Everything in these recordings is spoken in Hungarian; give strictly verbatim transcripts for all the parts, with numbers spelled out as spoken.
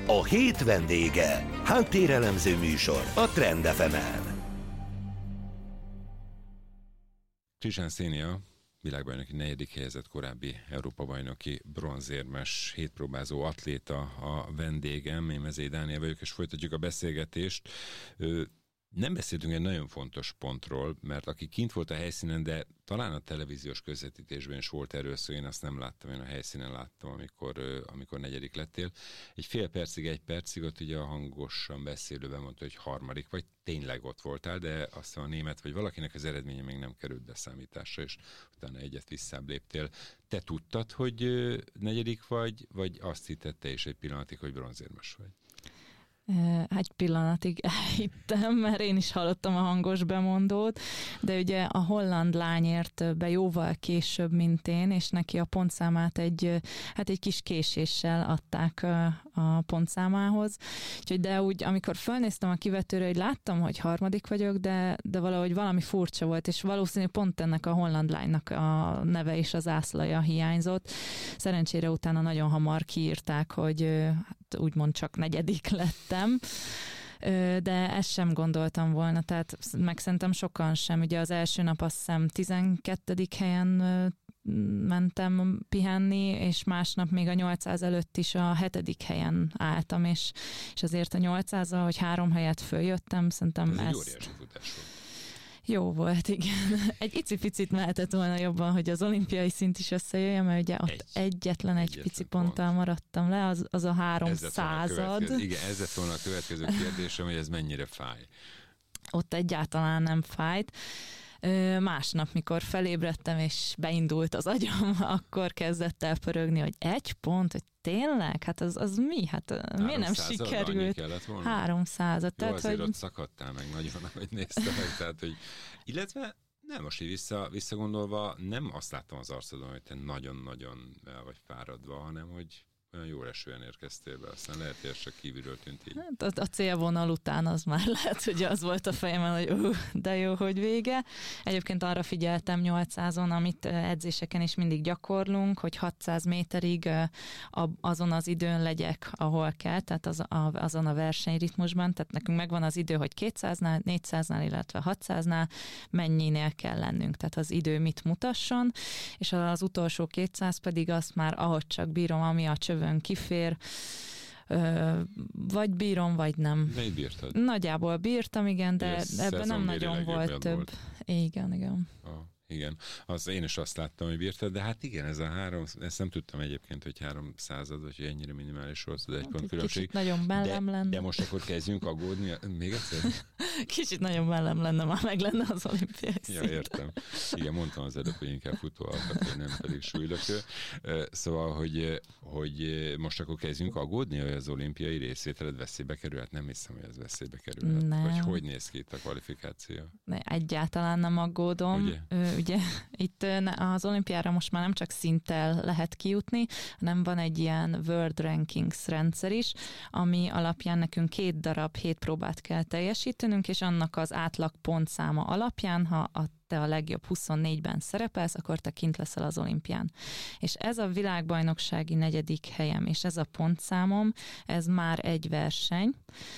A hét vendége. Háttérelemző műsor a Trend ef emen. Csizsán Szénia, világbajnoki negyedik helyezett, korábbi Európa-bajnoki bronzérmes hétpróbázó atléta a vendégem. Én Mezei Dániel vagyok, és folytatjuk a beszélgetést. Nem beszéltünk egy nagyon fontos pontról, mert aki kint volt a helyszínen, de talán a televíziós közvetítésben is volt erről szó, én azt nem láttam, én a helyszínen láttam, amikor, amikor negyedik lettél. Egy fél percig, egy percig ott ugye a hangosan beszélőben mondta, hogy harmadik, vagy tényleg ott voltál, de aztán a német, vagy valakinek az eredménye még nem került beszámításra, és utána egyet visszább léptél. Te tudtad, hogy negyedik vagy, vagy azt hittette is egy pillanatig, hogy bronzérmes vagy? Egy pillanatig elhittem, mert én is hallottam a hangos bemondót, de ugye a holland lány ért be jóval később, mint én, és neki a pontszámát egy, hát egy kis késéssel adták a pontszámához. Úgyhogy de úgy, amikor fölnéztem a kivetőre, hogy láttam, hogy harmadik vagyok, de, de valahogy valami furcsa volt, és valószínűleg pont ennek a holland lánynak a neve és az ászlaja hiányzott. Szerencsére utána nagyon hamar kiírták, hogy úgymond csak negyedik lettem, de ezt sem gondoltam volna, tehát meg szerintem sokan sem. Ugye az első nap azt hiszem tizenkettedik helyen mentem pihenni, és másnap még a nyolcszáz előtt is a hetedik helyen álltam, és, és azért a nyolcszázzal, hogy három helyet följöttem, szerintem ez... Ez ezt... egy óriási futás volt. Jó volt, igen. Egy icipicit mehetett volna jobban, hogy az olimpiai szint is összejöjjön, mert ugye ott egy, egyetlen egy egyetlen pici pont. ponttal maradtam le, az, az a három század. Igen, ez lett volna a következő kérdésem, hogy ez mennyire fáj. Ott egyáltalán nem fájt. Másnap, mikor felébredtem, és beindult az agyam, akkor kezdett el pörögni, hogy egy pont, hogy tényleg? Hát az, az mi? Hát miért nem sikerült? háromszázat. Jó, azért hogy... ott szakadtál meg nagyon, ahogy néztem meg. Tehát, hogy... Illetve nem, most így vissza, visszagondolva, nem azt láttam az arcodon, hogy te nagyon-nagyon el vagy fáradva, hanem hogy olyan jól esően érkeztél be, aztán lehet, hogy ez csak kívülről tűnt így. Hát a célvonal után az már lehet, hogy az volt a fejemben, hogy uh, de jó, hogy vége. Egyébként arra figyeltem nyolcszázon, amit edzéseken is mindig gyakorlunk, hogy hatszáz méterig azon az időn legyek, ahol kell, tehát az, azon a versenyritmusban, tehát nekünk megvan az idő, hogy kétszáznál, négyszáznál, illetve hatszáznál mennyinél kell lennünk, tehát az idő mit mutasson, és az utolsó kétszáz pedig azt már ahogy csak bírom, ami a csövön kifér, Ö, vagy bírom, vagy nem. De így bírtad? Nagyjából bírtam, igen, de ebben nem nagyon volt több. Volt. Igen, igen. Ah, igen. Az én is azt láttam, hogy bírtad, de hát igen, ez a három, ezt nem tudtam egyébként, hogy három század, vagy hogy ennyire minimális volt az egy pont különbség. Kicsit nagyon mellem de, lenne. De most akkor kezdjünk aggódni. Még egyszer? Kicsit nagyon mellem lenne, már meg lenne az olimpiai szint. Ja, értem. Igen, mondtam az előbb, hogy inkább futóalkat, nem pedig súlylökő. Szóval, hogy, hogy most akkor kezdjünk aggódni, hogy az olimpiai részvételed veszélybe kerül? Hát nem hiszem, hogy ez veszélybe kerül. Vagy hogy néz ki itt a kvalifikáció? Ne, egyáltalán nem aggódom. Ugye? Ö, ugye itt az olimpiára most már nem csak szinttel lehet kijutni, hanem van egy ilyen World Rankings rendszer is, ami alapján nekünk két darab hét próbát kell teljesítenünk, és annak az átlag pontszáma alapján, ha a te a legjobb huszonnégyben szerepelsz, akkor te kint leszel az olimpián. És ez a világbajnoksági negyedik helyem, és ez a pontszámom, ez már egy verseny,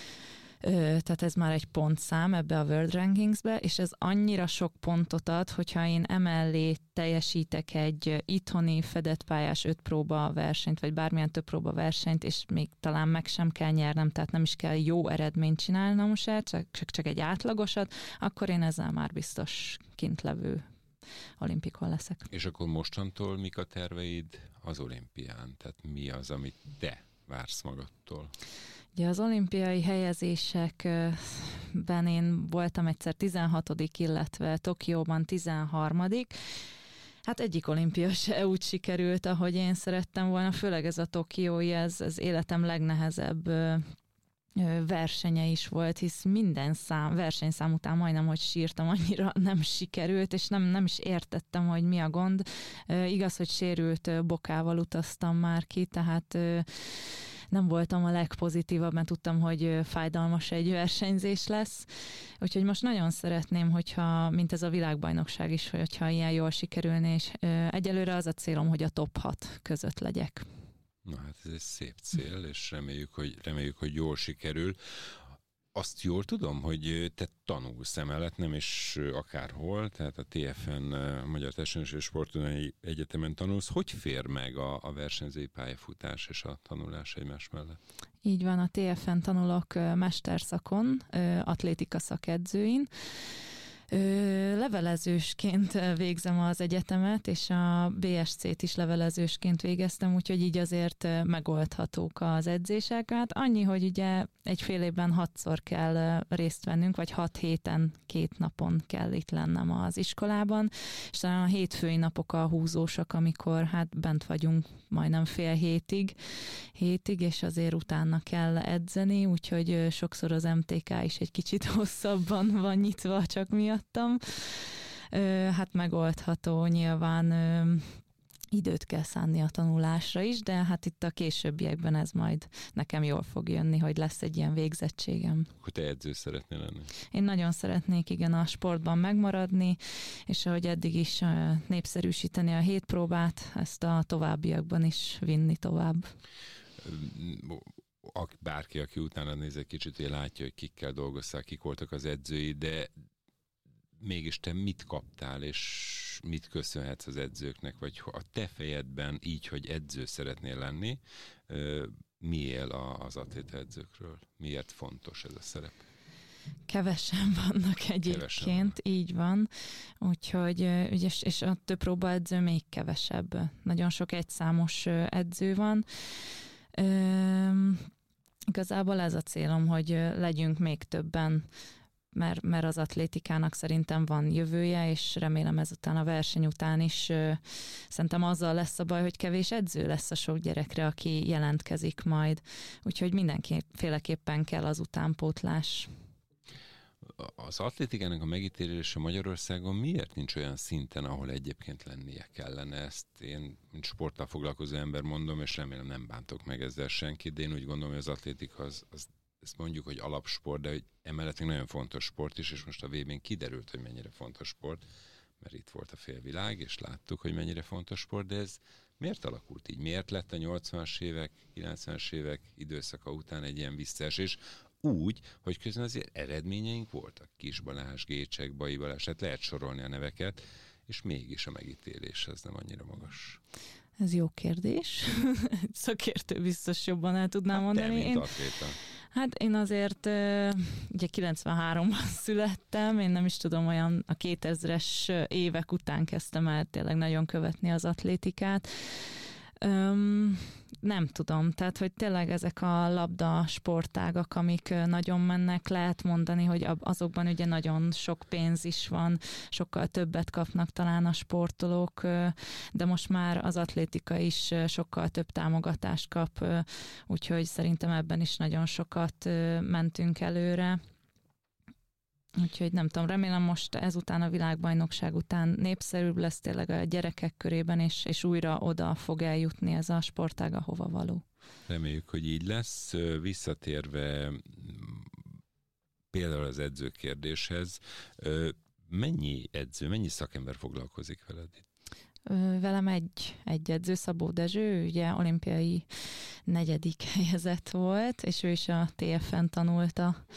tehát ez már egy pontszám ebbe a World Rankingsbe, és ez annyira sok pontot ad, hogyha én emellé teljesítek egy itthoni fedett pályás öt próba versenyt, vagy bármilyen több próba versenyt, és még talán meg sem kell nyernem, tehát nem is kell jó eredményt csinálnom se, csak, csak egy átlagosat, akkor én ezzel már biztos kintlevő olimpikon leszek. És akkor mostantól mik a terveid az olimpián? Tehát mi az, amit te vársz magadtól? Ugye az olimpiai helyezésekben én voltam egyszer tizenhatodik, illetve Tokióban tizenharmadik. Hát egyik olimpia se úgy sikerült, ahogy én szerettem volna, főleg ez a tokiói, ez, ez életem legnehezebb versenye is volt, hisz minden szám, versenyszám után majdnem, hogy sírtam, annyira nem sikerült, és nem, nem is értettem, hogy mi a gond. Igaz, hogy sérült bokával utaztam már ki, tehát nem voltam a legpozitívabb, mert tudtam, hogy fájdalmas egy versenyzés lesz. Úgyhogy most nagyon szeretném, hogyha, mint ez a világbajnokság is, hogyha ilyen jól sikerülne, és egyelőre az a célom, hogy a top hat között legyek. Na hát ez egy szép cél, és reméljük, hogy, reméljük, hogy jól sikerül. Azt jól tudom, hogy te tanulsz emellett, nem is akárhol, tehát a té ef en, a Magyar Testnevelési és Sporttudományi Egyetemen tanulsz. Hogy fér meg a, a versenyzői pályafutás és a tanulás egymás mellett? Így van, a té ef en tanulok mesterszakon, atlétika szakedzőin. Levelezősként végzem az egyetemet, és a bé es cét is levelezősként végeztem, úgyhogy így azért megoldhatók az edzések. Hát annyi, hogy ugye egy fél évben hatszor kell részt vennünk, vagy hat héten, két napon kell itt lennem az iskolában, és talán a hétfői napok a húzósak, amikor hát bent vagyunk majdnem fél hétig, hétig, és azért utána kell edzeni, úgyhogy sokszor az em té ká is egy kicsit hosszabban van nyitva csak miattam. Hát megoldható, nyilván időt kell szánni a tanulásra is, de hát itt a későbbiekben ez majd nekem jól fog jönni, hogy lesz egy ilyen végzettségem. Hogy te edző szeretnél lenni? Én nagyon szeretnék, igen, a sportban megmaradni, és ahogy eddig is népszerűsíteni a hétpróbát, ezt a továbbiakban is vinni tovább. Bárki, aki utána néz egy kicsit, hogy látja, hogy kikkel dolgoztál, kik voltak az edzői, de mégis te mit kaptál, és mit köszönhetsz az edzőknek, vagy a te fejedben így, hogy edző szeretnél lenni, mi él az atléta edzőkről? Miért fontos ez a szerep? Kevesen vannak egyébként, Kevesen van. Így van, úgyhogy ügyes, és a több próbaedző még kevesebb. Nagyon sok egyszámos edző van. Üm, igazából ez a célom, hogy legyünk még többen, mert, mert az atlétikának szerintem van jövője, és remélem ezután a verseny után is szerintem azzal lesz a baj, hogy kevés edző lesz a sok gyerekre, aki jelentkezik majd. Úgyhogy mindenféleképpen kell az utánpótlás. Az atlétikának a megítélése Magyarországon miért nincs olyan szinten, ahol egyébként lennie kellene? Ezt én, mint sporttal foglalkozó ember mondom, és remélem nem bántok meg ezzel senkit, de én úgy gondolom, hogy az atlétika az, az ezt mondjuk, hogy alapsport, de hogy emellett még nagyon fontos sport is, és most a vé bén kiderült, hogy mennyire fontos sport, mert itt volt a félvilág, és láttuk, hogy mennyire fontos sport, de ez miért alakult így? Miért lett a nyolcvanas évek, kilencvenes évek időszaka után egy ilyen visszaesés? Úgy, hogy közben azért eredményeink voltak. Kis Balázs, Gécsek, Bai Balázs, hát lehet sorolni a neveket, és mégis a megítélés ez nem annyira magas. Ez jó kérdés. Szakértő biztos jobban el tudnám hát mondani. Te, mint atléta. Hát én azért ugye kilencvenháromban születtem, én nem is tudom, olyan a kétezres évek után kezdtem el tényleg nagyon követni az atlétikát. Öm, nem tudom, tehát hogy tényleg ezek a labda sportágak, amik nagyon mennek, lehet mondani, hogy azokban ugye nagyon sok pénz is van, sokkal többet kapnak talán a sportolók, de most már az atlétika is sokkal több támogatást kap, úgyhogy szerintem ebben is nagyon sokat mentünk előre. Úgyhogy nem tudom, remélem most ezután a világbajnokság után népszerűbb lesz tényleg a gyerekek körében, és, és újra oda fog eljutni ez a sportág, ahova való. Reméljük, hogy így lesz. Visszatérve például az edzőkérdéshez, mennyi edző, mennyi szakember foglalkozik veled itt? Velem egy, egy edző, Szabó Dezső, ugye olimpiai negyedik helyezett volt, és ő is a té ef en tanulta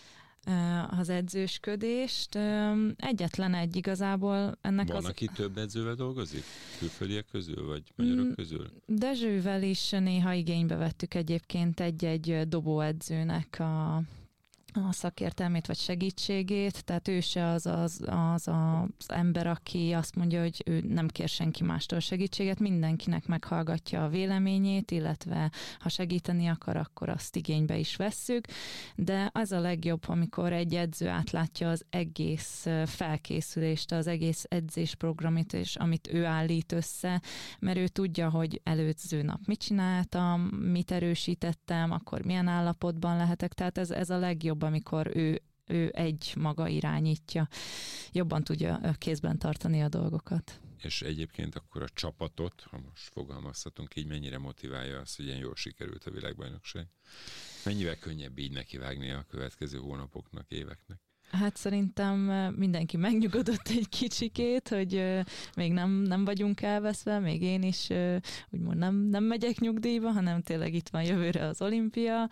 az edzősködést. Egyetlen egy igazából ennek Van, az... aki több edzővel dolgozik? Külföldiek közül, vagy magyarok közül? Dezsővel is néha igénybe vettük egyébként egy-egy dobóedzőnek a a szakértelmét vagy segítségét, tehát ő se az az, az az ember, aki azt mondja, hogy ő nem kér senki mástól segítséget, mindenkinek meghallgatja a véleményét, illetve ha segíteni akar, akkor azt igénybe is vesszük, de az a legjobb, amikor egy edző átlátja az egész felkészülést, az egész edzésprogramot, és amit ő állít össze, mert ő tudja, hogy előző nap mit csináltam, mit erősítettem, akkor milyen állapotban lehetek, tehát ez, ez a legjobb, amikor ő, ő egy maga irányítja, jobban tudja kézben tartani a dolgokat. És egyébként akkor a csapatot, ha most fogalmazhatunk így, mennyire motiválja az, hogy ilyen jól sikerült a világbajnokság? Mennyivel könnyebb így nekivágni a következő hónapoknak, éveknek? Hát szerintem mindenki megnyugodott egy kicsikét, hogy még nem, nem vagyunk elveszve, még én is úgymond nem, nem megyek nyugdíjba, hanem tényleg itt van jövőre az olimpia.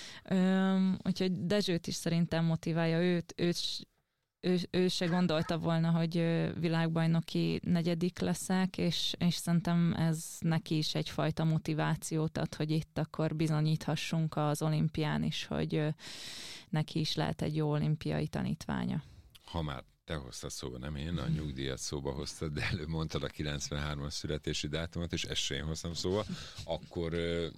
Úgyhogy Dezsőt is szerintem motiválja, őt, őt Ő, ő se gondolta volna, hogy világbajnoki negyedik leszek, és, és szerintem ez neki is egyfajta motivációt ad, hogy itt akkor bizonyíthassunk az olimpián is, hogy neki is lehet egy jó olimpiai tanítványa. Ha már te hoztad szóba, nem én, a nyugdíjat szóba hoztad, de előbb mondtad a kilencvenhármas születési dátumot, és ezt se én hoztam szóba, akkor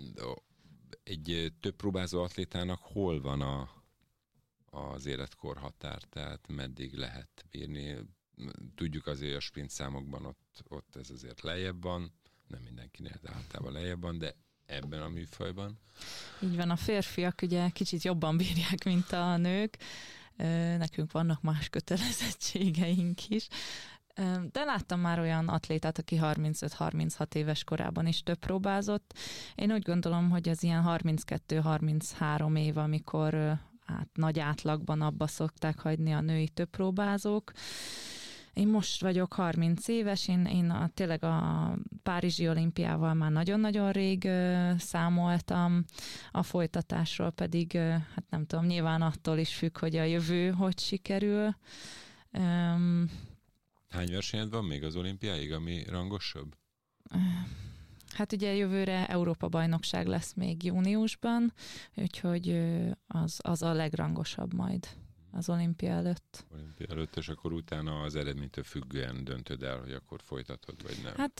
egy több próbázó atlétának hol van a az életkorhatár, tehát meddig lehet bírni. Tudjuk azért a sprint számokban ott, ott ez azért lejjebb van, nem mindenkinél, de általában lejjebb van, de ebben a műfajban. Így van, a férfiak ugye kicsit jobban bírják, mint a nők. Nekünk vannak más kötelezettségeink is. De láttam már olyan atlétát, aki harmincöt-harminchat éves korában is több próbázott. Én úgy gondolom, hogy az ilyen harminckettő-harminchárom év, amikor hát nagy átlagban abba szokták hagyni a női többpróbázók. Én most vagyok harminc éves, én, én a, tényleg a Párizsi olimpiával már nagyon-nagyon rég ö, számoltam, a folytatásról pedig, ö, hát nem tudom, nyilván attól is függ, hogy a jövő hogy sikerül. Um, Hány versenyed van még az olimpiáig, ami rangosabb? Hát ugye jövőre Európa-bajnokság lesz még júniusban, úgyhogy az, az a legrangosabb majd az olimpia előtt. Olimpia előtt, és akkor utána az eredménytől függően döntöd el, hogy akkor folytatod, vagy nem? Hát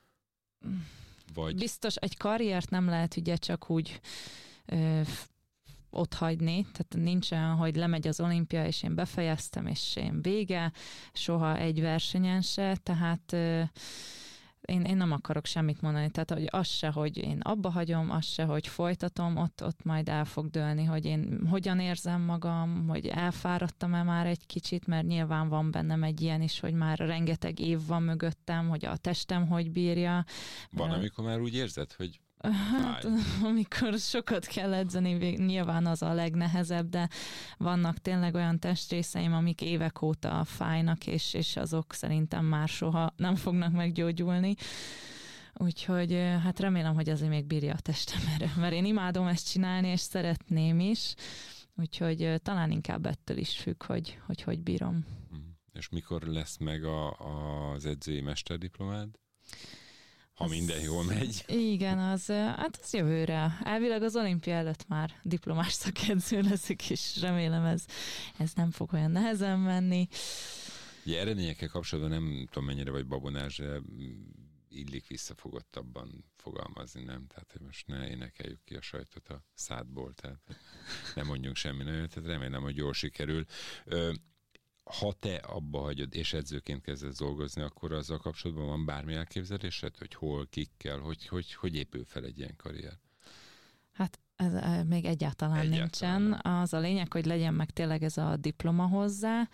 vagy... biztos egy karriert nem lehet ugye csak úgy ö, ott hagyni, tehát nincsen, hogy lemegy az olimpia, és én befejeztem, és én vége, soha egy versenyen se, tehát ö, Én, én nem akarok semmit mondani, tehát hogy az se, hogy én abba hagyom, az se, hogy folytatom, ott, ott majd el fog dőlni, hogy én hogyan érzem magam, hogy elfáradtam-e már egy kicsit, mert nyilván van bennem egy ilyen is, hogy már rengeteg év van mögöttem, hogy a testem hogy bírja. Van, mert... amikor már úgy érzed, hogy hát, amikor sokat kell edzeni, nyilván az a legnehezebb, de vannak tényleg olyan testrészeim, amik évek óta fájnak, és, és azok szerintem már soha nem fognak meggyógyulni. Úgyhogy hát remélem, hogy azért még bírja a testem erre, mert én imádom ezt csinálni, és szeretném is, úgyhogy talán inkább ettől is függ, hogy hogy, hogy bírom. És mikor lesz meg a, az edzői mesterdiplomád? Ha az, minden jól megy. Igen, az, hát az jövőre. Elvileg az olimpia előtt már diplomás szakedző leszek, és remélem ez, ez nem fog olyan nehezen menni. Ugye eredményekkel kapcsolatban nem tudom mennyire vagy babonás, de illik visszafogottabban fogalmazni, nem? Tehát, hogy most ne énekeljük ki a sajtot a szádból, tehát nem mondjunk semmi nagyon, tehát remélem, hogy jól sikerül. Ha te abba hagyod, és edzőként kezdesz dolgozni, akkor azzal kapcsolatban van bármi elképzelésed, hogy hol, kikkel, hogy, hogy, hogy épül fel egy ilyen karrier? Hát ez még egyáltalán, egyáltalán nincsen. Nem. Az a lényeg, hogy legyen meg tényleg ez a diploma hozzá.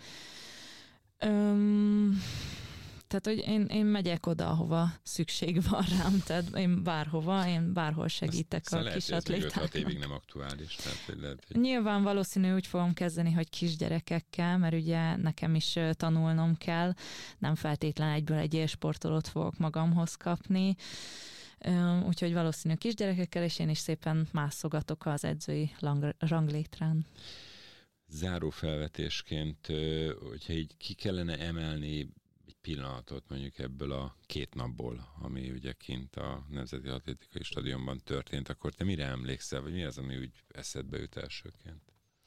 Öm... Tehát, hogy én, én megyek oda, ahova szükség van rám, tehát én bárhova, én bárhol segítek azt, a lehet, kis atlétáknak. öt-hat évig nem aktuális. Tehát, hogy lehet, hogy... Nyilván valószínű úgy fogom kezdeni, hogy kisgyerekekkel, mert ugye nekem is tanulnom kell, nem feltétlen egyből egy élsportolót fogok magamhoz kapni, úgyhogy valószínű kisgyerekekkel, és én is szépen mászogatok az edzői ranglétrán. Záró felvetésként, hogyha így ki kellene emelni pillanatot mondjuk ebből a két napból, ami ugye kint a Nemzeti Atlétikai Stadionban történt, akkor te mire emlékszel, vagy mi az, ami úgy eszedbe jut elsőként?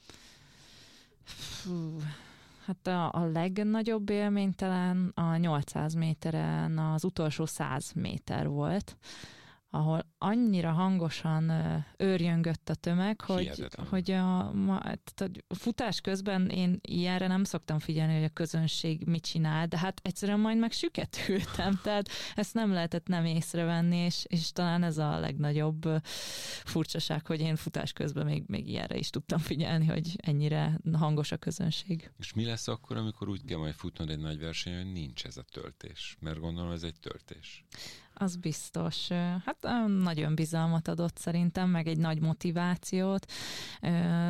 Fú, hát a, a legnagyobb élmény talán a nyolcszáz méteren az utolsó száz méter volt, ahol annyira hangosan őrjöngött a tömeg, hogy, hogy a, ma, a futás közben én ilyenre nem szoktam figyelni, hogy a közönség mit csinál, de hát egyszerűen majd meg süketültem, tehát ezt nem lehetett nem észrevenni, és, és talán ez a legnagyobb furcsaság, hogy én futás közben még, még ilyenre is tudtam figyelni, hogy ennyire hangos a közönség. És mi lesz akkor, amikor úgy kell majd futnod egy nagy verseny, hogy nincs ez a töltés? Mert gondolom ez egy töltés. Az biztos. Hát nagyon bizalmat adott szerintem, meg egy nagy motivációt.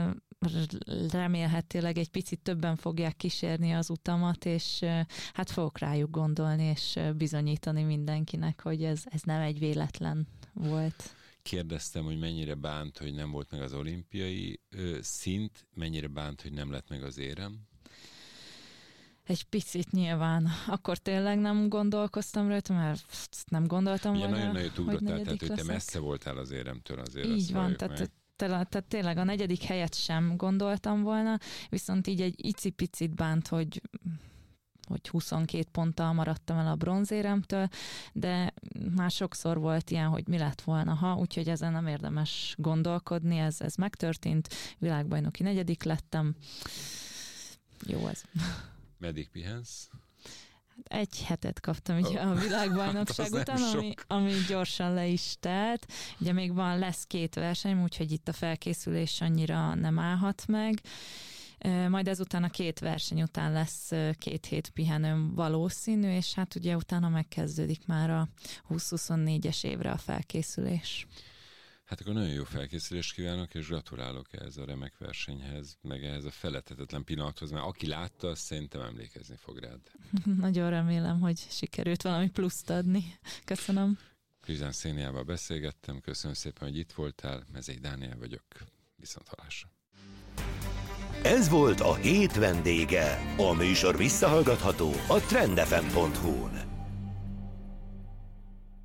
remélhetőleg egy picit többen fogják kísérni az utamat, és hát fogok rájuk gondolni, és bizonyítani mindenkinek, hogy ez, ez nem egy véletlen volt. Kérdeztem, hogy mennyire bánt, hogy nem volt meg az olimpiai ö, szint, mennyire bánt, hogy nem lett meg az érem? Egy picit nyilván. Akkor tényleg nem gondolkoztam rajta, mert nem gondoltam volna, volna, nagyon-nagyon ugrotál, tehát hogy te leszek. messze voltál az éremtől azért. Így van, tehát, tehát tényleg a negyedik helyet sem gondoltam volna, viszont így egy icipicit bánt, hogy hogy huszonkét ponttal maradtam el a bronzéremtől, de már sokszor volt ilyen, hogy mi lett volna, ha, úgyhogy ezen nem érdemes gondolkodni, ez, ez megtörtént, világbajnoki negyedik lettem. Jó ez. Meddig pihensz? Egy hetet kaptam ugye oh. a világbajnokság hát után, ami, ami gyorsan le is telt. Ugye még van, lesz két verseny, úgyhogy itt a felkészülés annyira nem állhat meg. Majd ezután a két verseny után lesz két hét pihenőm valószínű, és hát ugye utána megkezdődik már a húsz-huszonnégyes évre a felkészülés. Hát akkor nagyon jó felkészülést kívánok, és gratulálok ehhez a remek versenyhez, meg ehhez a feledhetetlen pillanathoz, mert aki látta, azt szerintem emlékezni fog rád. Nagyon remélem, hogy sikerült valami pluszt adni. Köszönöm. Krizsán Széniával beszélgettem, köszönöm szépen, hogy itt voltál, Mezei Dániel vagyok, viszont hallásra. Ez volt a hét vendége. A műsor visszahallgatható a trend f m pont hu-n.